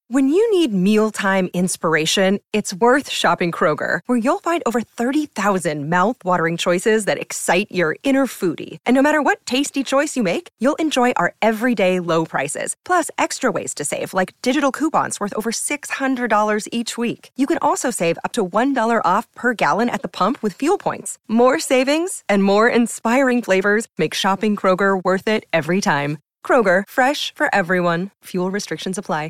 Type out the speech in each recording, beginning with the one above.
When you need mealtime inspiration, it's worth shopping Kroger, where you'll find over 30,000 mouth-watering choices that excite your inner foodie. And no matter what tasty choice you make, you'll enjoy our everyday low prices, plus extra ways to save, like digital coupons worth over $600 each week. You can also save up to $1 off per gallon at the pump with fuel points. More savings and more inspiring flavors make shopping Kroger worth it every time. Kroger, fresh for everyone. Fuel restrictions apply.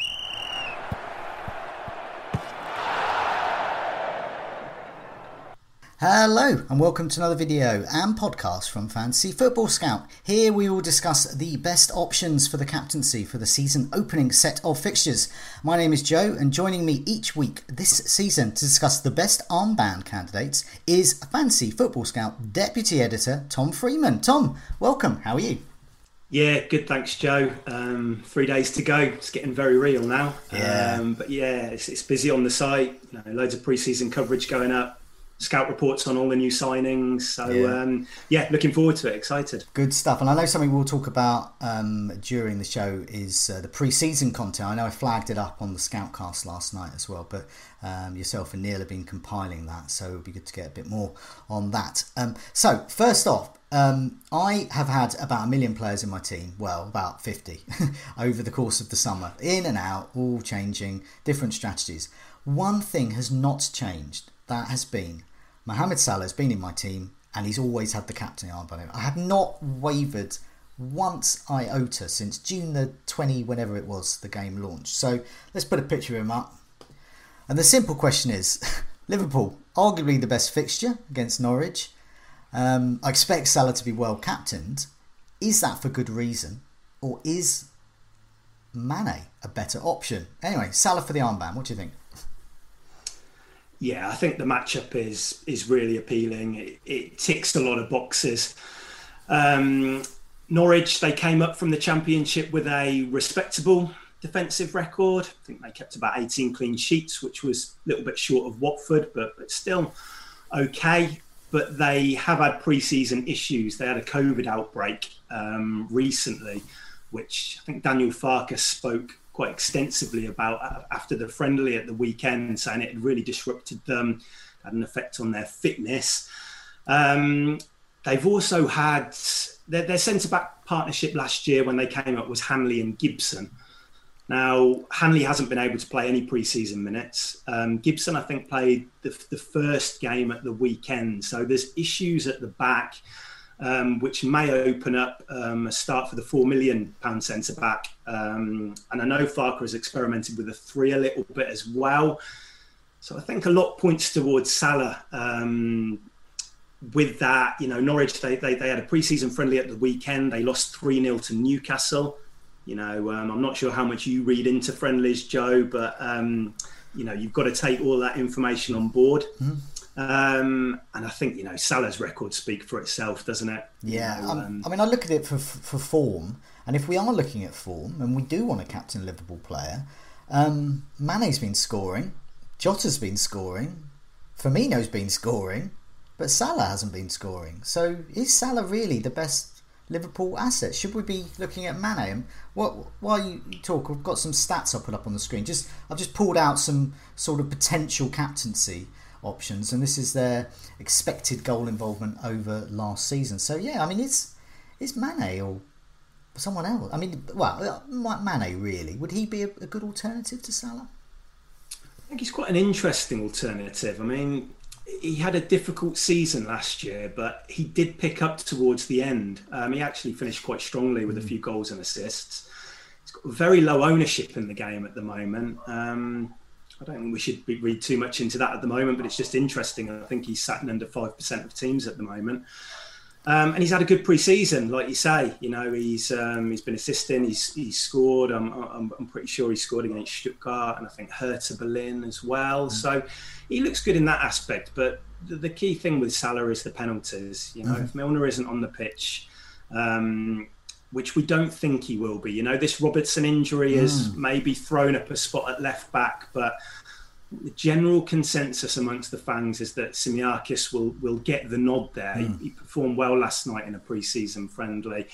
Hello and welcome to another video and podcast from Fantasy Football Scout. Here we will discuss the best options for the captaincy for the season opening set of fixtures. My name is Joe, and joining me each week this season to discuss the best armband candidates is Fantasy Football Scout Deputy Editor Tom Freeman. Tom, welcome. How are you? Yeah, good, thanks, Joe. 3 days to go. It's getting very real now. Yeah. But yeah, it's busy on the site. Loads of pre-season coverage going up. Scout reports on all the new signings. So, looking forward to it. Excited. Good stuff. And I know something we'll talk about during the show is the pre-season content. I know I flagged it up on the Scoutcast last night as well, but yourself and Neil have been compiling that, so it'll be good to get a bit more on that. So, first off, I have had about 1 million players in my team, well, about 50, over the course of the summer. In and out, all changing, different strategies. One thing has not changed. That has been Mohamed Salah has been in my team and he's always had the captain armband. I have not wavered once iota since June the 20, whenever it was, the game launched. So let's put a picture of him up. And the simple question is, Liverpool, arguably the best fixture against Norwich. I expect Salah to be well captained. Is that for good reason? Or is Mane a better option? Anyway, Salah for the armband. What do you think? Yeah, I think the matchup is really appealing. It ticks a lot of boxes. Norwich, they came up from the Championship with a respectable defensive record. I think they kept about 18 clean sheets, which was a little bit short of Watford, but still okay. But they have had pre-season issues. They had a COVID outbreak recently, which I think Daniel Farke spoke quite extensively about after the friendly at the weekend, saying it had really disrupted them, had an effect on their fitness. They've also had their centre-back partnership last year when they came up was Hanley and Gibson. Now, Hanley hasn't been able to play any pre-season minutes. Gibson, I think, played the first game at the weekend. So there's issues at the back, which may open up a start for the £4 million centre-back. And I know Farke has experimented with a 3 a little bit as well. So I think a lot points towards Salah. With that, Norwich, they had a pre-season friendly at the weekend. They lost 3-0 to Newcastle. I'm not sure how much you read into friendlies, Joe, but, you've got to take all that information on board. Mm. And I think, Salah's record speak for itself, doesn't it? Yeah, I look at it for form. And if we are looking at form, and we do want a captain Liverpool player, Mane's been scoring, Jota's been scoring, Firmino's been scoring, but Salah hasn't been scoring. So is Salah really the best Liverpool asset? Should we be looking at Mane? While you talk, I've got some stats I'll put up on the screen. I've just pulled out some sort of potential captaincy options, and this is their expected goal involvement over last season. So yeah, is Mane or someone else? Mane really. Would he be a good alternative to Salah? I think he's quite an interesting alternative. He had a difficult season last year, but he did pick up towards the end. He actually finished quite strongly with a few goals and assists. He's got very low ownership in the game at the moment. I don't think we should read too much into that at the moment, but it's just interesting. I think he's sat in under 5% of teams at the moment. And he's had a good pre-season, like you say. He's been assisting. He's scored. I'm pretty sure he scored against Stuttgart and I think Hertha Berlin as well. So he looks good in that aspect. But the key thing with Salah is the penalties. If Milner isn't on the pitch, which we don't think he will be. This Robertson injury has maybe thrown up a spot at left back, but the general consensus amongst the fans is that Simiakis will get the nod there. He performed well last night in a pre-season friendly.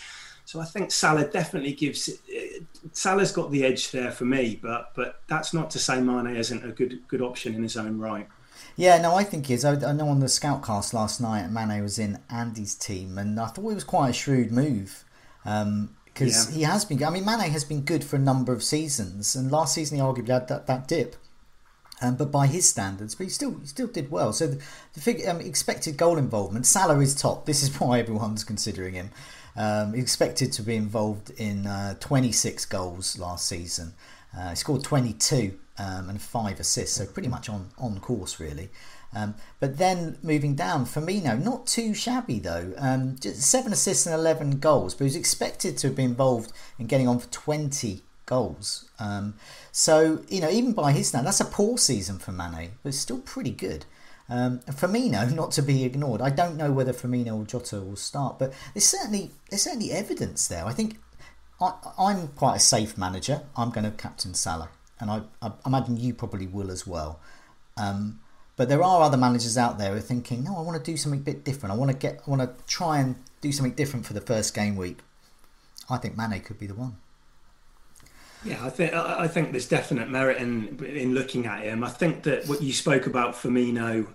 So I think Salah definitely gives. Salah's got the edge there for me, but that's not to say Mane isn't a good option in his own right. Yeah, no, I think he is. I know on the Scoutcast last night, Mane was in Andy's team, and I thought it was quite a shrewd move. Because he has been. I mean, Mane has been good for a number of seasons, and last season he arguably had that dip. But by his standards, but he still did well. So the expected goal involvement, Salah is top. This is why everyone's considering him. Expected to be involved in 26 goals last season. He scored 22 and 5 assists, so pretty much on course really. But then moving down, Firmino, not too shabby though. Just 7 assists and 11 goals, but he was expected to be involved in getting on for 20 goals. So, even by his standard, that's a poor season for Mane, but it's still pretty good. Firmino, not to be ignored. I don't know whether Firmino or Jota will start, but there's certainly evidence there. I think I'm quite a safe manager. I'm going to captain Salah, and I imagine you probably will as well. But there are other managers out there who are thinking, no, I want to do something a bit different. I want to try and do something different for the first game week. I think Mane could be the one. Yeah, I think there's definite merit in looking at him. I think that what you spoke about Firmino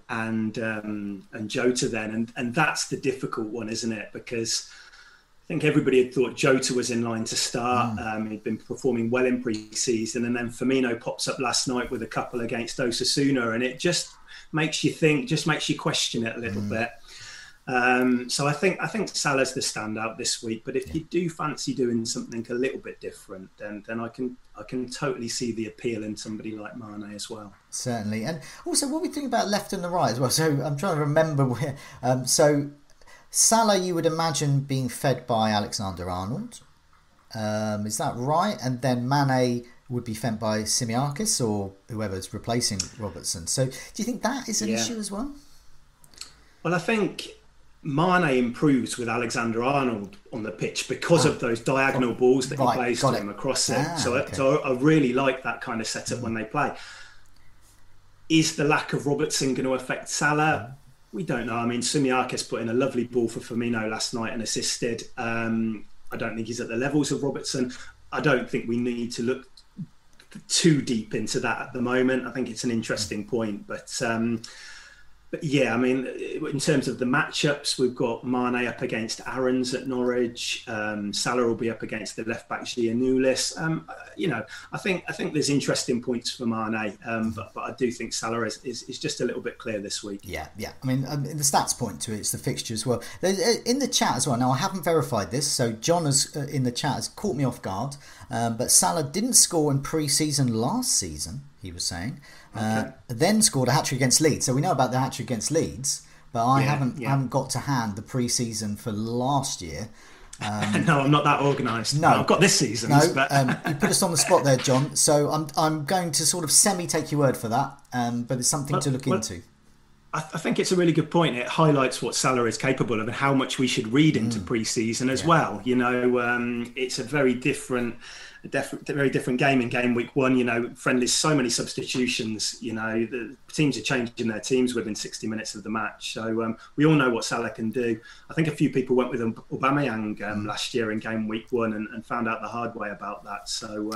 and Jota then, and that's the difficult one, isn't it? Because I think everybody had thought Jota was in line to start. He'd been performing well in pre-season, and then Firmino pops up last night with a couple against Osasuna, and it just makes you think, just makes you question it a little bit. So I think Salah's the standout this week. But if you do fancy doing something a little bit different, then I can totally see the appeal in somebody like Mane as well. Certainly, and also what we think about left and the right as well. So I'm trying to remember where. So Salah, you would imagine being fed by Alexander-Arnold. Is that right? And then Mane would be fed by Tsimikas or whoever's replacing Robertson. So do you think that is an issue as well? Well, I think Mane improves with Alexander-Arnold on the pitch because of those diagonal balls that he plays to him across it. So I really like that kind of setup when they play. Is the lack of Robertson going to affect Salah? We don't know. I mean, Tsimikas put in a lovely ball for Firmino last night and assisted. I don't think he's at the levels of Robertson. I don't think we need to look too deep into that at the moment. I think it's an interesting point, but yeah, I mean, in terms of the matchups, we've got Mane up against Aarons at Norwich. Salah will be up against the left back Giannoulis. I think there's interesting points for Mane, but I do think Salah is just a little bit clear this week. Yeah. I mean, the stats point to it. It's the fixture as well. In the chat as well. Now, I haven't verified this, so John has in the chat has caught me off guard. But Salah didn't score in pre-season last season, he was saying. Then scored a hat-trick against Leeds. So we know about the hat-trick against Leeds, but I haven't got to hand the pre-season for last year. No, I'm not that organised. No, I've got this season. No, but... you put us on the spot there, John. So I'm going to sort of semi-take your word for that, but it's something to look into. I think it's a really good point. It highlights what Salah is capable of and how much we should read into pre-season as well. It's a very different game in game week one. Friendly's so many substitutions. The teams are changing their teams within 60 minutes of the match. So we all know what Salah can do. I think a few people went with Aubameyang last year in game week one and found out the hard way about that. So.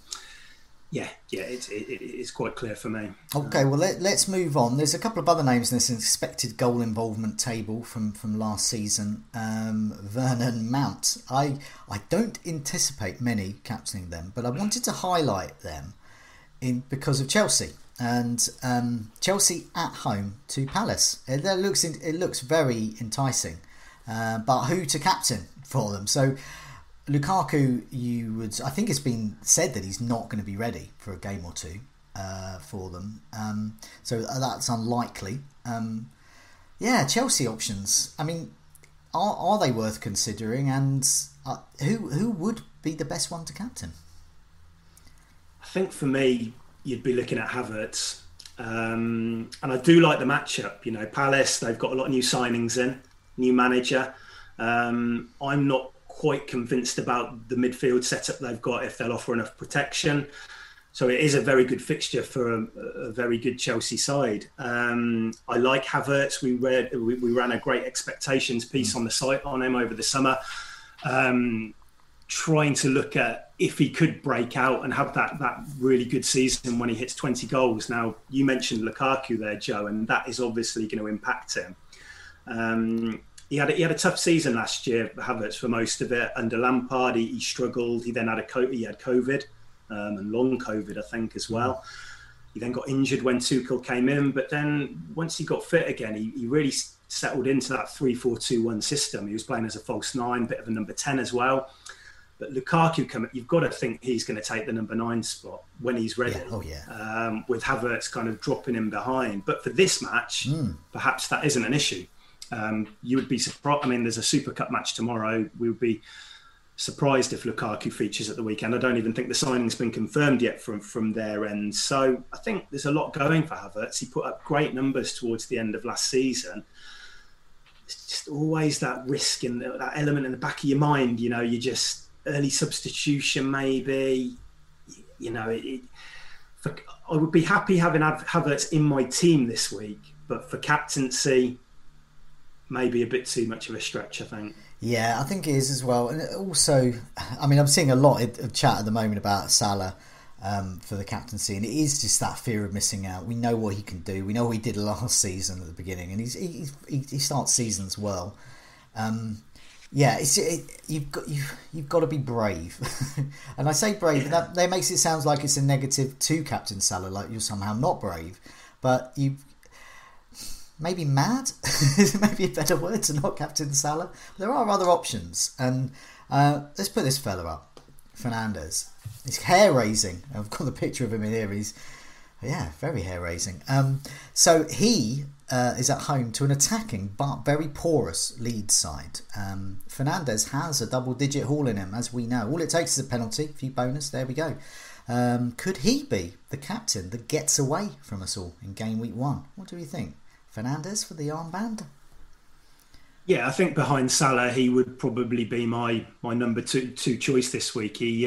It's quite clear for me. Okay, well let's move on. There's a couple of other names in this expected goal involvement table from last season. Vernon Mount. I don't anticipate many captaining them, but I wanted to highlight them because of Chelsea and Chelsea at home to Palace. It looks very enticing, but who to captain for them? So. Lukaku, I think it's been said that he's not going to be ready for a game or two for them. So that's unlikely. Chelsea options. I mean, are they worth considering? And who would be the best one to captain? I think for me, you'd be looking at Havertz. And I do like the matchup. Palace, they've got a lot of new signings in, new manager. I'm not quite convinced about the midfield setup they've got if they'll offer enough protection. So it is a very good fixture for a very good Chelsea side. I like Havertz. We ran a great expectations piece on the site on him over the summer. trying to look at if he could break out and have that really good season when he hits 20 goals. Now, you mentioned Lukaku there, Joe, and that is obviously going to impact him. He had a tough season last year, Havertz, for most of it. Under Lampard, he struggled. He then had COVID, and long COVID, I think, as well. He then got injured when Tuchel came in, but then once he got fit again, he really settled into that 3-4-2-1 system. He was playing as a false 9, bit of a number 10 as well. But Lukaku, you've got to think he's going to take the number 9 spot when he's ready. With Havertz kind of dropping him behind. But for this match, perhaps that isn't an issue. You would be surprised. I mean, there's a Super Cup match tomorrow. We would be surprised if Lukaku features at the weekend. I don't even think the signing's been confirmed yet from their end. So I think there's a lot going for Havertz. He put up great numbers towards the end of last season. It's just always that risk and that element in the back of your mind. You know, you just early substitution maybe. You know, I would be happy having Havertz in my team this week, but for captaincy, maybe a bit too much of a stretch, I think. Yeah, I think it is as well. And also, I mean, I'm seeing a lot of chat at the moment about Salah for the captaincy, and it is just that fear of missing out. We know what he can do. We know what he did last season at the beginning, and he starts seasons well. You've got to be brave, and I say brave. That makes it sound like it's a negative to Captain Salah, like you're somehow not brave, but you. Maybe mad is maybe a better word to not captain Salah. There are other options, and let's put this fella up, Fernandes. He's hair raising. I've got the picture of him in here. He's very hair raising. So he is at home to an attacking but very porous Leeds side. Fernandes has a double-digit haul in him, as we know. All it takes is a penalty, a few bonus. There we go. Could he be the captain that gets away from us all in game week 1? What do you think? Fernandes for the armband? Yeah, I think behind Salah, he would probably be my number two choice this week. He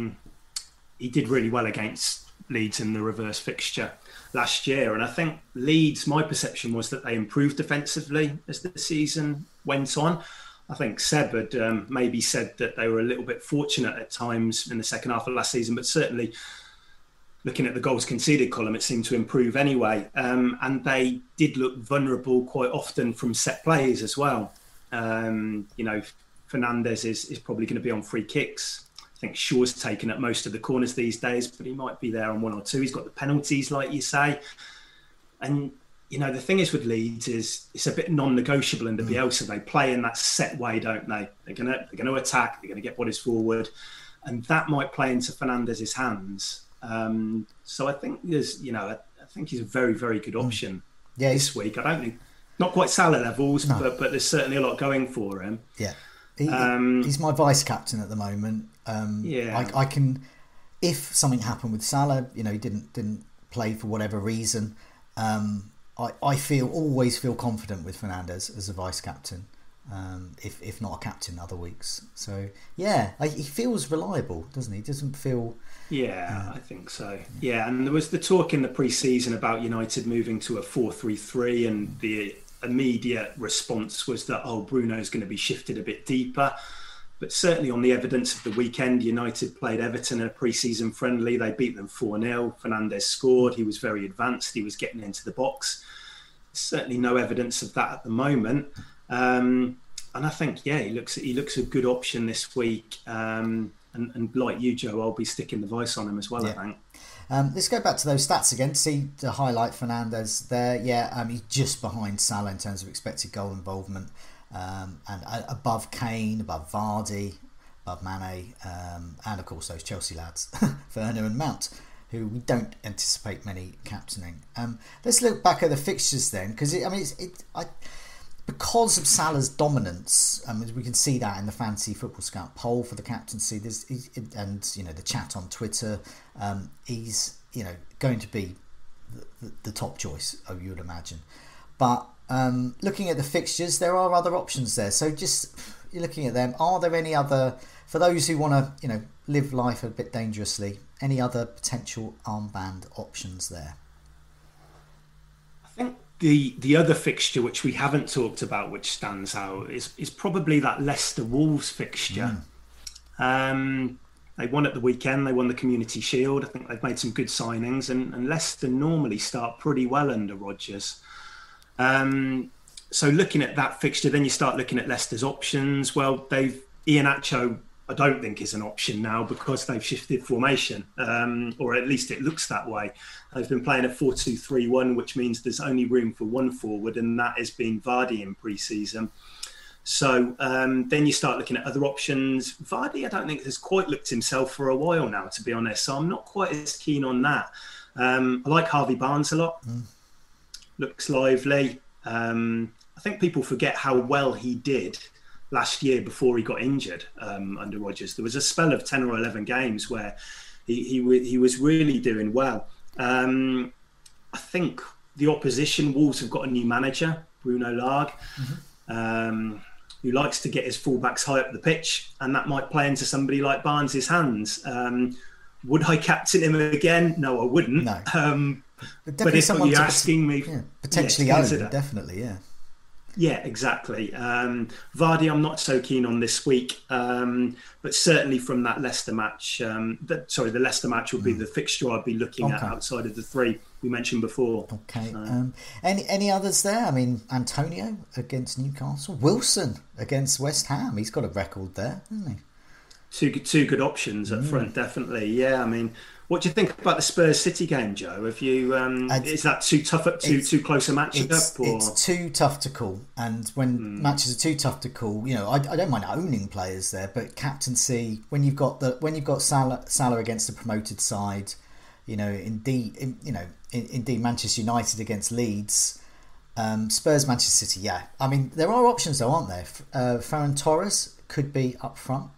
did really well against Leeds in the reverse fixture last year. And I think Leeds, my perception was that they improved defensively as the season went on. I think Seb had maybe said that they were a little bit fortunate at times in the second half of last season, but certainly looking at the goals conceded column, it seemed to improve anyway. And they did look vulnerable quite often from set plays as well. Fernandes is probably going to be on free kicks. I think Shaw's taken up most of the corners these days, but he might be there on 1 or 2. He's got the penalties, like you say. And, the thing is with Leeds is it's a bit non-negotiable under Bielsa. They play in that set way, don't they? They're going to attack. They're going to get bodies forward. And that might play into Fernandes' hands. So I think I think he's a very, very good option this week. I don't think, not quite Salah levels, but there's certainly a lot going for him. Yeah, he's my vice captain at the moment. I can, if something happened with Salah, he didn't play for whatever reason. I always feel confident with Fernandes as a vice captain. If not a captain other weeks. So he feels reliable, doesn't he? Doesn't feel. I think so. Yeah, and there was the talk in the pre-season about United moving to a 4-3-3, and the immediate response was that Bruno's going to be shifted a bit deeper. But certainly on the evidence of the weekend, United played Everton in a pre-season friendly. They beat them 4-0. Fernandes scored. He was very advanced. He was getting into the box. Certainly no evidence of that at the moment. And I think, he looks a good option this week. And like you, Joe, I'll be sticking the vice on him as well, I think. Let's go back to those stats again to highlight Fernandes there. He's just behind Salah in terms of expected goal involvement, and above Kane, above Vardy, above Mane, and of course those Chelsea lads, Werner and Mount, who we don't anticipate many captaining. Let's look back at the fixtures then, because because of Salah's dominance, we can see that in the Fantasy Football Scout poll for the captaincy. And the chat on Twitter. He's going to be the top choice, you would imagine. But looking at the fixtures, there are other options there. So just looking at them, are there any other, for those who want to live life a bit dangerously, any other potential armband options there? I think the other fixture which we haven't talked about, which stands out, is probably that Leicester Wolves fixture. They won at the weekend. They won the Community Shield. I think they've made some good signings, and Leicester normally start pretty well under Rodgers. So looking at that fixture, then you start looking at Leicester's options. Well, Iheanacho, I don't think is an option now because they've shifted formation, or at least it looks that way. They've been playing a 4-2-3-1, which means there's only room for one forward, and that has been Vardy in pre-season. So then you start looking at other options. Vardy, I don't think has quite looked himself for a while now, to be honest. So I'm not quite as keen on that. I like Harvey Barnes a lot. Looks lively. I think people forget how well he did last year before he got injured under Rodgers. There was a spell of 10 or 11 games where he was really doing well. I think the opposition, Wolves, have got a new manager, Bruno Lage, who likes to get his fullbacks high up the pitch, and that might play into somebody like Barnes' hands. Would I captain him again? No, I wouldn't. No. But if you're asking me... potentially own, definitely, yeah. Yeah, exactly. Vardy, I'm not so keen on this week, but certainly from that Leicester match, the Leicester match will be the fixture I'd be looking at outside of the three we mentioned before. Okay. Any others there? I mean, Antonio against Newcastle, Wilson against West Ham. He's got a record there, hasn't he? Two good options up front, definitely. Yeah, I mean, what do you think about the Spurs City game, Joe? Have you is that too tough, too close a match up? It's too tough to call, and when matches are too tough to call, I don't mind owning players there, but captaincy when you've got Salah against a promoted side, indeed Manchester United against Leeds, Spurs Manchester City. Yeah, I mean there are options though, aren't there? Ferran Torres could be up front.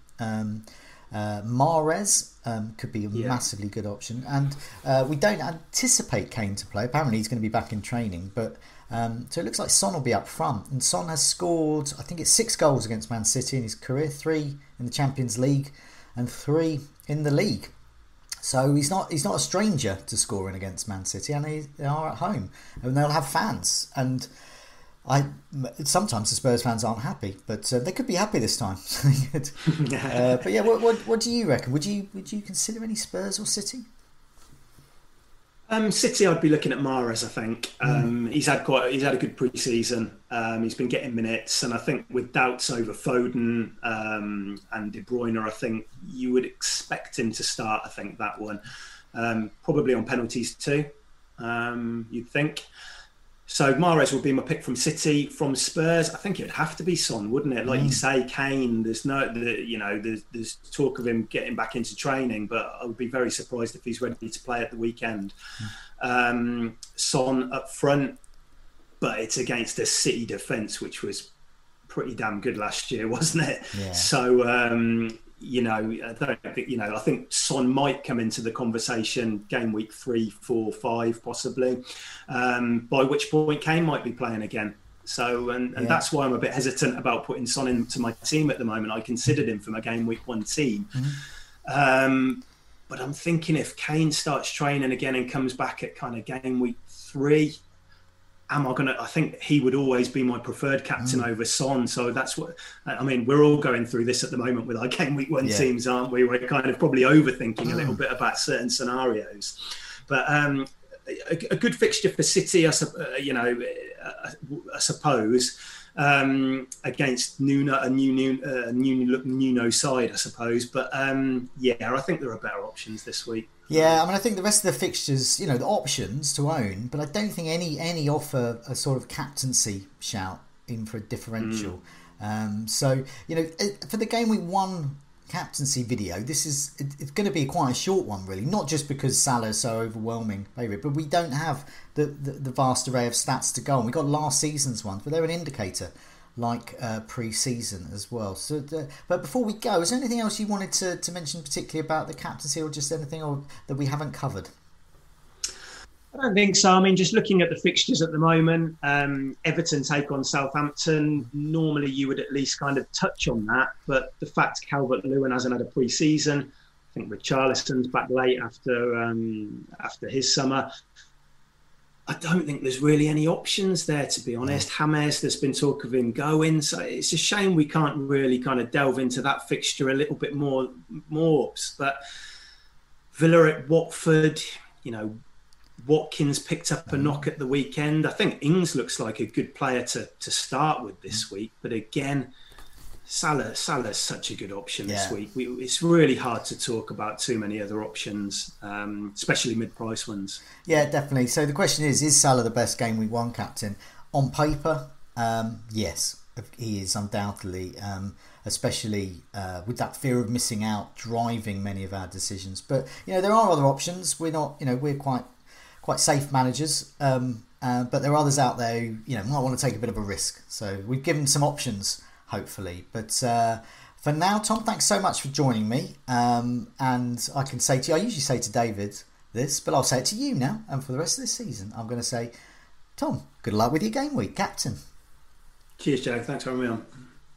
Mahrez could be a massively good option, and we don't anticipate Kane to play. Apparently he's going to be back in training, but so it looks like Son will be up front, and Son has scored, I think it's 6 goals against Man City in his career, 3 in the Champions League and 3 in the league. So he's not a stranger to scoring against Man City, and they are at home and they'll have fans, and sometimes the Spurs fans aren't happy, but they could be happy this time. But yeah, what do you reckon? Would you consider any Spurs or City? City, I'd be looking at Mahrez. I think he's had a good pre-season. He's been getting minutes, and I think with doubts over Foden and De Bruyne, I think you would expect him to start. I think that one probably on penalties too. You'd think. So Mahrez will be my pick from City. From Spurs, I think it'd have to be Son, wouldn't it? Like you say, Kane. There's there's talk of him getting back into training, but I would be very surprised if he's ready to play at the weekend. Son up front, but it's against a City defence, which was pretty damn good last year, wasn't it? Yeah. So I don't think I think Son might come into the conversation game week 3, 4, 5 possibly, by which point Kane might be playing again. So and that's why I'm a bit hesitant about putting Son into my team at the moment. I considered him for my game week 1 team, but I'm thinking if Kane starts training again and comes back at kind of game week 3, I think he would always be my preferred captain over Son. So that's what, I mean, we're all going through this at the moment with our game week 1 teams, aren't we? We're kind of probably overthinking a little bit about certain scenarios. But a good fixture for City, I suppose, against Nuno side, I suppose. But I think there are better options this week. Yeah, I mean, I think the rest of the fixtures, the options to own, but I don't think any offer a sort of captaincy shout in for a differential. So, for the game week 1 captaincy video, it's going to be quite a short one, really. Not just because Salah is so overwhelming favourite, but we don't have the vast array of stats to go on. We got last season's ones, but they're an indicator, like pre-season as well. So, but before we go, is there anything else you wanted to mention particularly about the captaincy, or just anything that we haven't covered? I don't think so. I mean, just looking at the fixtures at the moment, Everton take on Southampton. Normally, you would at least kind of touch on that, but the fact Calvert-Lewin hasn't had a pre-season, I think Richarlison's back late after his summer. I don't think there's really any options there, to be honest. James, there's been talk of him going, so it's a shame we can't really kind of delve into that fixture a little bit more. But Villa at Watford, Watkins picked up a knock at the weekend. I think Ings looks like a good player to start with this week, but again, Salah's such a good option this week. It's really hard to talk about too many other options, especially mid-price ones. Yeah, definitely. So the question is Salah the best game week 1 captain? On paper, yes, he is undoubtedly, especially with that fear of missing out driving many of our decisions. But there are other options. We're not, we're quite safe managers, but there are others out there who might want to take a bit of a risk. So we've given some options, hopefully. But for now, Tom, thanks so much for joining me. And I can say to you, I usually say to David this, but I'll say it to you now. And for the rest of this season, I'm going to say, Tom, good luck with your game week, captain. Cheers, Joe. Thanks for having me on.